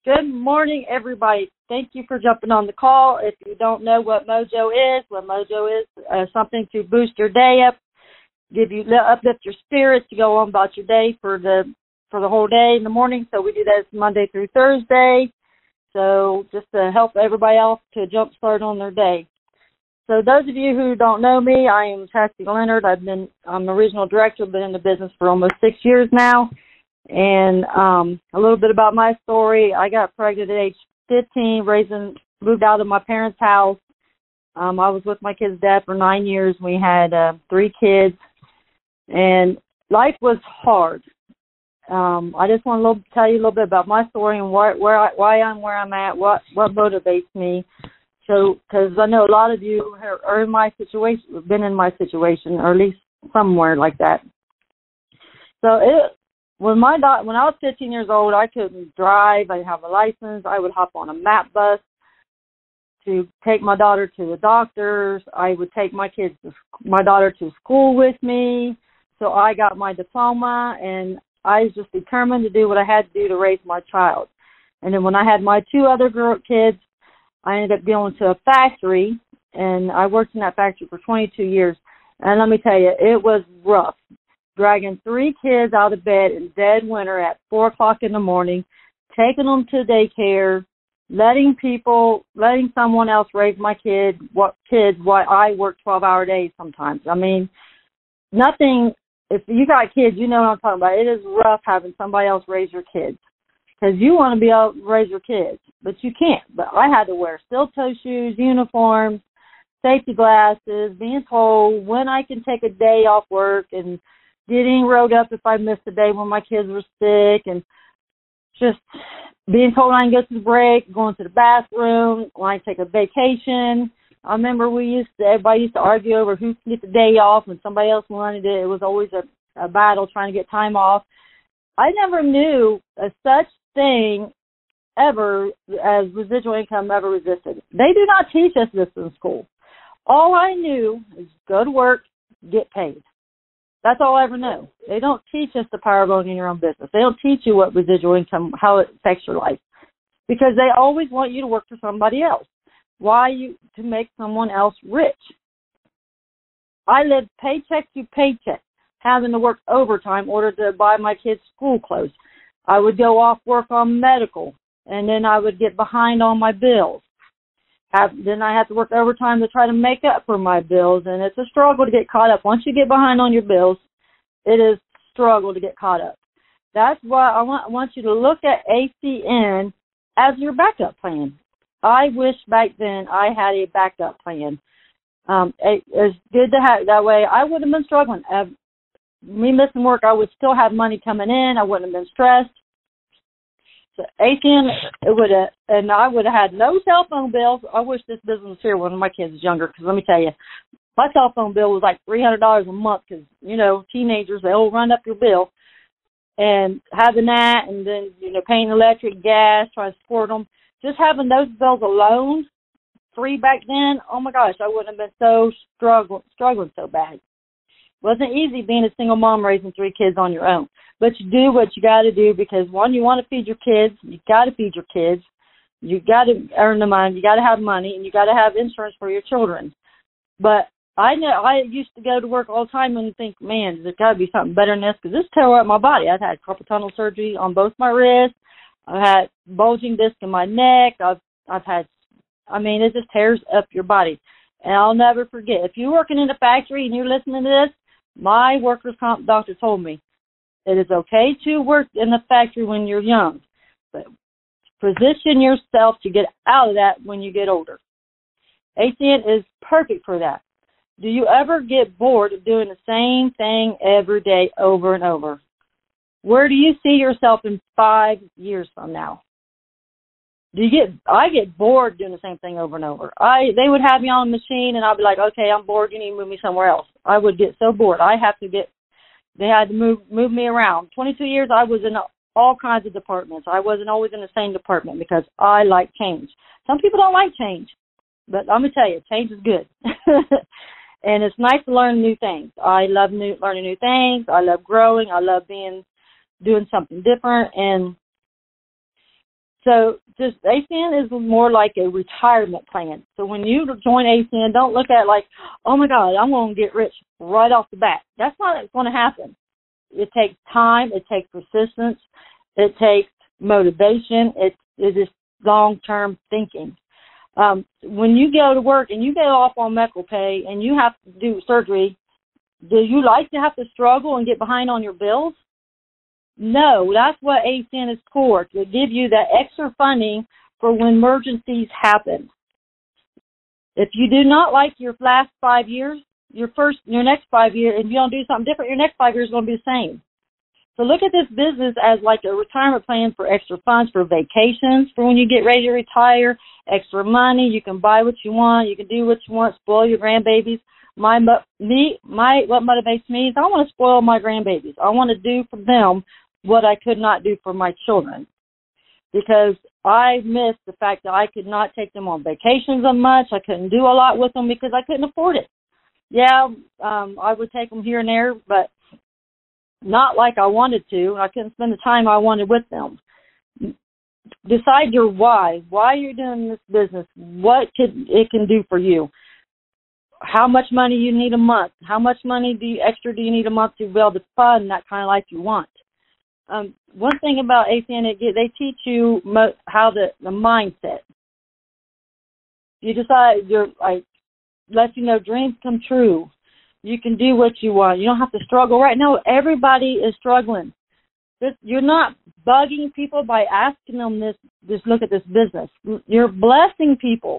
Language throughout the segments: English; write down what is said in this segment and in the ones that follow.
Good morning, everybody. Thank you for jumping on the call. If you don't know what Mojo is something to boost your day up, uplift your spirits to go on about your day for the whole day in the morning. So we do that Monday through Thursday. So just to help everybody else to jumpstart on their day. So those of you who don't know me, I am Chastity Leonard. I'm the regional director. Been in the business for almost 6 years now. And a little bit about my story. I got pregnant at age 15, moved out of my parents' house. I was with my kid's dad for 9 years. We had 3 kids, and life was hard. I just want to tell you a little bit about my story and why I'm where I'm at, what motivates me. So, because I know a lot of you are in my situation, been in my situation, or at least somewhere like that. So when I was 15 years old, I couldn't drive. I didn't have a license. I would hop on a MAP bus to take my daughter to the doctors. I would take my daughter to school with me. So I got my diploma, and I was just determined to do what I had to do to raise my child. And then when I had my 2 other kids, I ended up going to a factory, and I worked in that factory for 22 years. And let me tell you, it was rough. Dragging 3 kids out of bed in dead winter at 4 o'clock in the morning, taking them to daycare, letting someone else raise my kids while I work 12-hour days sometimes. I mean, if you got kids, you know what I'm talking about. It is rough having somebody else raise your kids because you want to be able to raise your kids, but you can't. But I had to wear steel-toe shoes, uniforms, safety glasses, being told when I can take a day off work and getting rode up if I missed a day when my kids were sick, and just being told I can go to the break, going to the bathroom, when I take a vacation. I remember everybody used to argue over who could get the day off when somebody else wanted it. It was always a battle trying to get time off. I never knew a such thing ever as residual income ever existed. They do not teach us this in school. All I knew is go to work, get paid. That's all I ever know. They don't teach us the power of owning your own business. They don't teach you what residual income, how it affects your life, because they always want you to work for somebody else. To make someone else rich. I lived paycheck to paycheck, having to work overtime in order to buy my kids' school clothes. I would go off work on medical, and then I would get behind on my bills. Then I have to work overtime to try to make up for my bills, and it's a struggle to get caught up. Once you get behind on your bills, it is a struggle to get caught up. That's why I want you to look at ACN as your backup plan. I wish back then I had a backup plan. It's good to have that way. I wouldn't have been struggling. Me missing work, I would still have money coming in. I wouldn't have been stressed. So ACN, and I would have had no cell phone bills. I wish this business was here when my kids was younger, because let me tell you, my cell phone bill was like $300 a month because, teenagers, they'll run up your bill. And having that, and then, paying electric, gas, trying to support them, just having those bills alone, free back then, oh my gosh, I wouldn't have been so struggling so bad. It wasn't easy being a single mom raising 3 kids on your own. But you do what you got to do because, one, you want to feed your kids. You got to feed your kids. You got to earn the money. You got to have money, and you got to have insurance for your children. But I know I used to go to work all the time and think, man, there's got to be something better than this, because this tore up my body. I've had carpal tunnel surgery on both my wrists. I've had bulging disc in my neck. It just tears up your body. And I'll never forget, if you're working in a factory and you're listening to this, my workers' comp doctor told me, it is okay to work in the factory when you're young, but position yourself to get out of that when you get older. ACN is perfect for that. Do you ever get bored of doing the same thing every day over and over? Where do you see yourself in 5 years from now? I get bored doing the same thing over and over. They would have me on a machine, and I'd be like, okay, I'm bored. You need to move me somewhere else. I would get so bored. They had to move me around. 22 years, I was in all kinds of departments. I wasn't always in the same department because I like change. Some people don't like change, but I'm going to tell you, change is good. And it's nice to learn new things. I love learning new things. I love growing. I love doing something different. And So just ACN is more like a retirement plan. So when you join ACN, don't look at it like, oh my God, I'm going to get rich right off the bat. That's not going to happen. It takes time. It takes persistence. It takes motivation. It is long-term thinking. When you go to work and you get off on medical pay and you have to do surgery, do you like to have to struggle and get behind on your bills? No, that's what ACN is for, to give you that extra funding for when emergencies happen. If you do not like your last 5 years, your next 5 years, if you don't do something different, your next 5 years is going to be the same. So look at this business as like a retirement plan for extra funds, for vacations, for when you get ready to retire, extra money. You can buy what you want. You can do what you want, spoil your grandbabies. What motivates me is I want to spoil my grandbabies. I want to do for them what I could not do for my children, because I missed the fact that I could not take them on vacations as much. I couldn't do a lot with them because I couldn't afford it. Yeah, I would take them here and there, but not like I wanted to. I couldn't spend the time I wanted with them. Decide your why you're doing this business, what it can do for you, how much money you need a month, how much money extra do you need a month to be able to fund that kind of life you want. One thing about ACN, they teach you how the mindset. You decide, let you know dreams come true. You can do what you want. You don't have to struggle. Right now, everybody is struggling. You're not bugging people by asking them this. Look at this business. You're blessing people.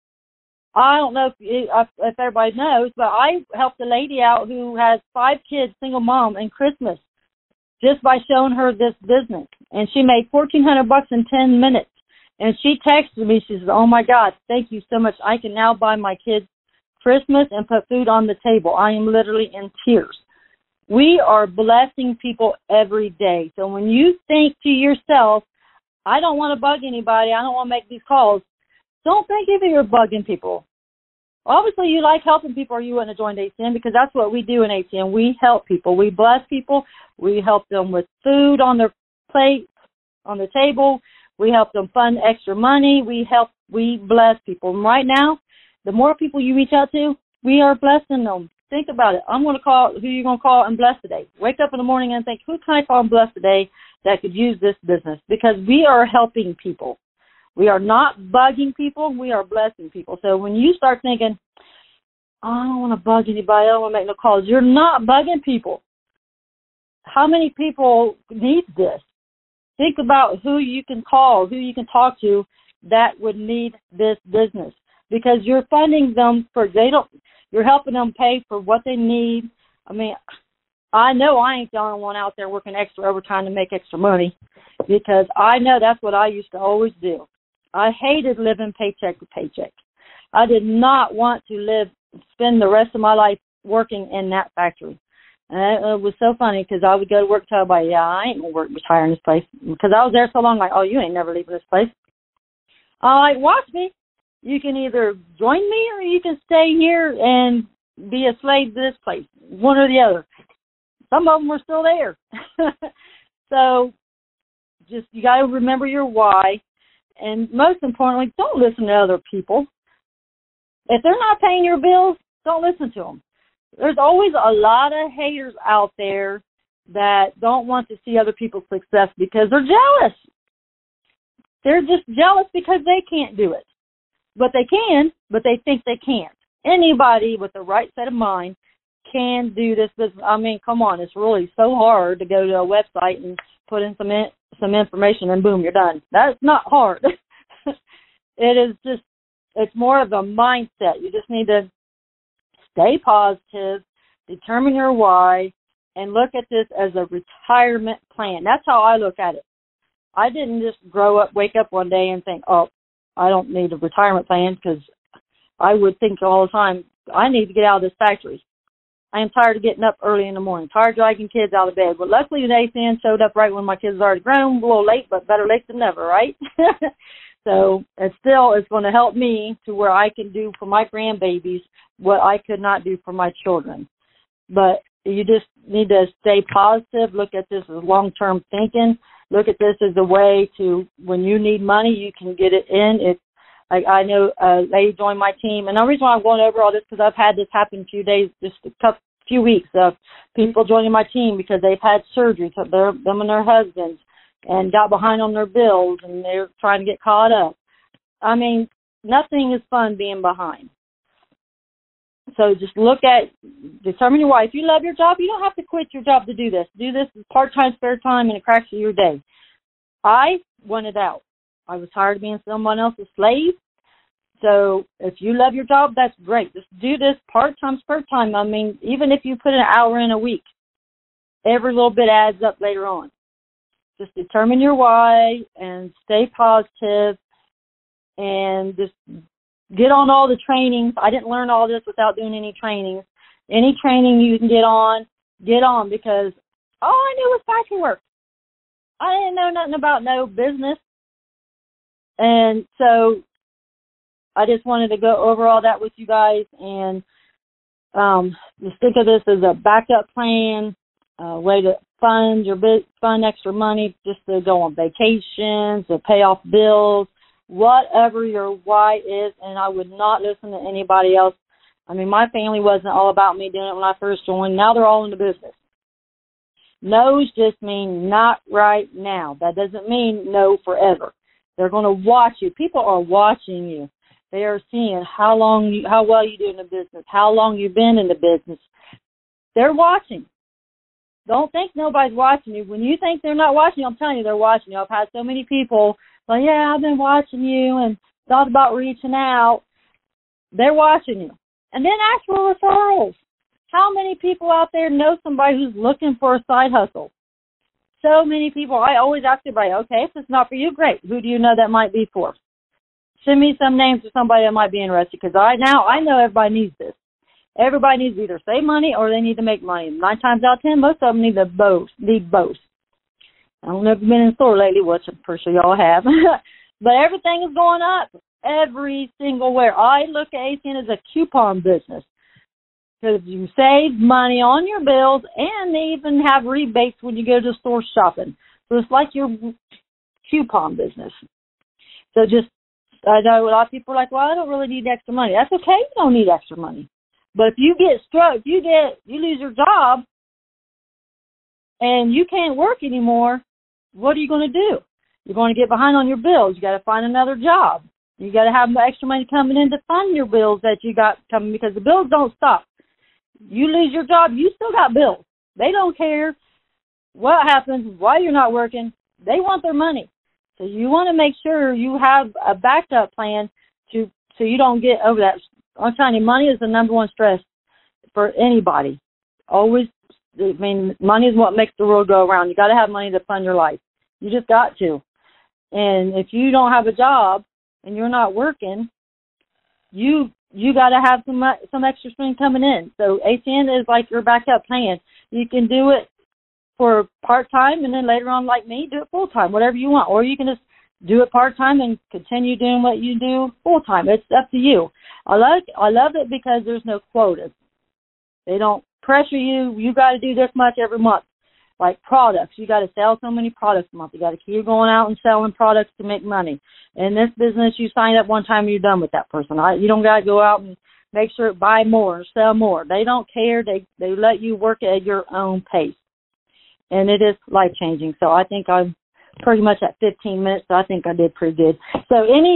I don't know if everybody knows, but I helped a lady out who has 5 kids, single mom, in Christmas, just by showing her this business. And she made $1,400 in 10 minutes. And she texted me. She says, oh, my God, thank you so much. I can now buy my kids Christmas and put food on the table. I am literally in tears. We are blessing people every day. So when you think to yourself, I don't want to bug anybody, I don't want to make these calls, don't think either you're bugging people. Obviously, you like helping people or you wouldn't have joined ACN, because that's what we do in ACN. We help people. We bless people. We help them with food on their plate, on the table. We help them fund extra money. We bless people. And right now, the more people you reach out to, we are blessing them. Think about it. I'm going to call who you're going to call and bless today. Wake up in the morning and think, who can I call and bless today that could use this business? Because we are helping people. We are not bugging people. We are blessing people. So when you start thinking, I don't want to bug anybody, I don't want to make no calls, you're not bugging people. How many people need this? Think about who you can call, who you can talk to that would need this business. Because you're funding them you're helping them pay for what they need. I mean, I know I ain't the only one out there working extra overtime to make extra money, because I know that's what I used to always do. I hated living paycheck to paycheck. I did not want to spend the rest of my life working in that factory. And it was so funny, because I would go to work and tell everybody, yeah, I ain't going to retire in this place. Because I was there so long, like, oh, you ain't never leaving this place. I'm like, watch me. You can either join me or you can stay here and be a slave to this place, one or the other. Some of them were still there. So just, you got to remember your why. And most importantly, don't listen to other people. If they're not paying your bills, don't listen to them. There's always a lot of haters out there that don't want to see other people's success because they're jealous. They're just jealous because they can't do it. But they can, but they think they can't. Anybody with the right set of mind can do this business. I mean, come on, it's really so hard to go to a website and put in some information and boom, you're done. That's not hard. It's more of a mindset. You just need to stay positive, determine your why, and look at this as a retirement plan. That's how I look at it. I didn't just wake up one day and think, oh, I don't need a retirement plan, because I would think all the time, I need to get out of this factory. I am tired of getting up early in the morning, tired of dragging kids out of bed. But luckily, ACN showed up right when my kids had already grown, a little late, but better late than never, right? So it's going to help me to where I can do for my grandbabies what I could not do for my children. But you just need to stay positive, look at this as long-term thinking, look at this as a way to, when you need money, you can get it in. It's like, I know a lady joined my team, and the reason why I'm going over all this because I've had this happen a few days, just a few weeks of people joining my team because they've had surgery, so them and their husbands, and got behind on their bills, and they're trying to get caught up. I mean, nothing is fun being behind. So just determine your why. If you love your job, you don't have to quit your job to do this. Do this part-time, spare time, and it cracks of your day. I wanted out. I was tired of being someone else's slave. So if you love your job, that's great. Just do this part-time, spare time. I mean, even if you put an hour in a week, every little bit adds up later on. Just determine your why and stay positive and just get on all the trainings. I didn't learn all this without doing any trainings. Any training you can get on because all I knew was factory work. I didn't know nothing about no business. And so I just wanted to go over all that with you guys and just think of this as a backup plan, a way to fund extra money just to go on vacations, to pay off bills, whatever your why is. And I would not listen to anybody else. I mean, my family wasn't all about me doing it when I first joined. Now they're all in the business. No's just mean not right now. That doesn't mean no forever. They're going to watch you. People are watching you. They are seeing how well you do in the business, how long you've been in the business. They're watching. Don't think nobody's watching you. When you think they're not watching you, I'm telling you, they're watching you. I've had so many people, well, yeah, I've been watching you and thought about reaching out. They're watching you. And then ask for referrals. How many people out there know somebody who's looking for a side hustle? So many people. I always ask everybody, okay, if it's not for you, great. Who do you know that might be for? Send me some names of somebody that might be interested, because I know everybody needs this. Everybody needs to either save money or they need to make money. 9 times out of 10, most of them need both. I don't know if you've been in the store lately, which I'm pretty sure y'all have. But everything is going up. Every single where. I look at ACN as a coupon business. Because you save money on your bills, and they even have rebates when you go to the store shopping. So it's like your coupon business. So I know a lot of people are like, well, I don't really need extra money. That's okay. You don't need extra money. But if you get struck, you lose your job, and you can't work anymore, what are you going to do? You're going to get behind on your bills. You got to find another job. You got to have extra money coming in to fund your bills that you got coming, because the bills don't stop. You lose your job, you still got bills. They don't care what happens, why you're not working. They want their money. So you want to make sure you have a backup plan so you don't get over that. I'm telling you, money is the number one stress for anybody. Always, I mean, money is what makes the world go around. You got to have money to fund your life. You just got to. And if you don't have a job and you're not working, you got to have some extra spring coming in. So ACN is like your backup plan. You can do it for part-time, and then later on, like me, do it full-time, whatever you want. Or you can just do it part-time and continue doing what you do full-time. It's up to you. I love it because there's no quotas. They don't pressure you. You got to do this much every month. Like products, you got to sell so many products a month. You got to keep going out and selling products to make money. In this business, you sign up one time and you're done with that person. You don't got to go out and make sure buy more, sell more. They don't care. They let you work at your own pace, and it is life changing. So I think I'm pretty much at 15 minutes. So I think I did pretty good. So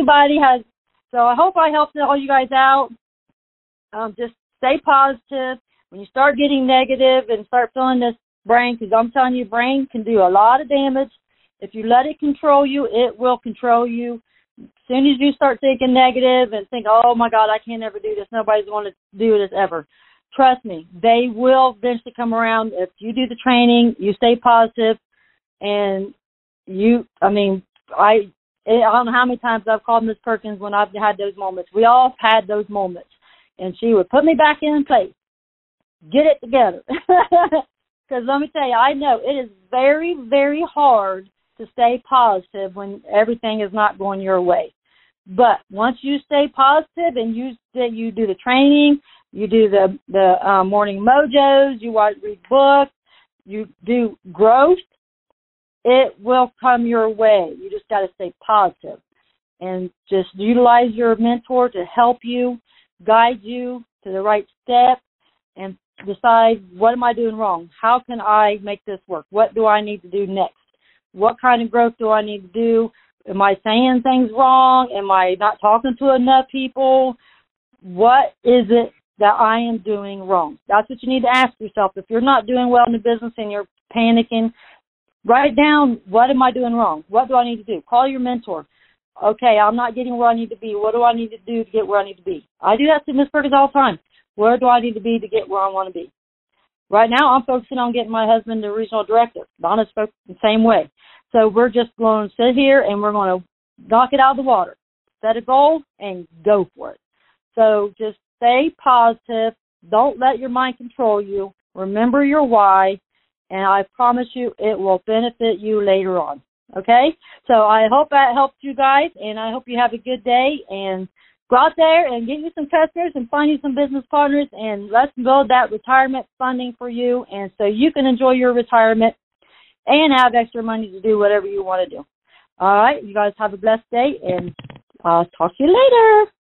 I hope I helped all you guys out. Just stay positive. When you start getting negative and start feeling this brain, because I'm telling you, brain can do a lot of damage. If you let it control you, it will control you. As soon as you start thinking negative and think, oh my God, I can't ever do this, nobody's going to do this ever, trust me, they will eventually come around. If you do the training, you stay positive, and I don't know how many times I've called Miss Perkins when I've had those moments. We all had those moments, and she would put me back in place. Get it together. Because let me tell you, I know it is very, very hard to stay positive when everything is not going your way. But once you stay positive and you do the training, you do the morning mojos, you read books, you do growth, it will come your way. You just got to stay positive and just utilize your mentor to help you, guide you to the right step, and decide, what am I doing wrong? How can I make this work? What do I need to do next? What kind of growth do I need to do? Am I saying things wrong? Am I not talking to enough people? What is it that I am doing wrong? That's what you need to ask yourself. If you're not doing well in the business and you're panicking, write down, what am I doing wrong? What do I need to do? Call your mentor. Okay, I'm not getting where I need to be. What do I need to do to get where I need to be? I do that to Miss Perkins all the time. Where do I need to be to get where I want to be? Right now, I'm focusing on getting my husband the regional director. Donna's focused the same way. So we're just going to sit here and we're going to knock it out of the water. Set a goal and go for it. So just stay positive. Don't let your mind control you. Remember your why, and I promise you it will benefit you later on. Okay? So I hope that helped you guys, and I hope you have a good day, and go out there and get you some customers and find you some business partners, and let's build that retirement funding for you, and so you can enjoy your retirement and have extra money to do whatever you want to do. All right? You guys have a blessed day, and I'll talk to you later.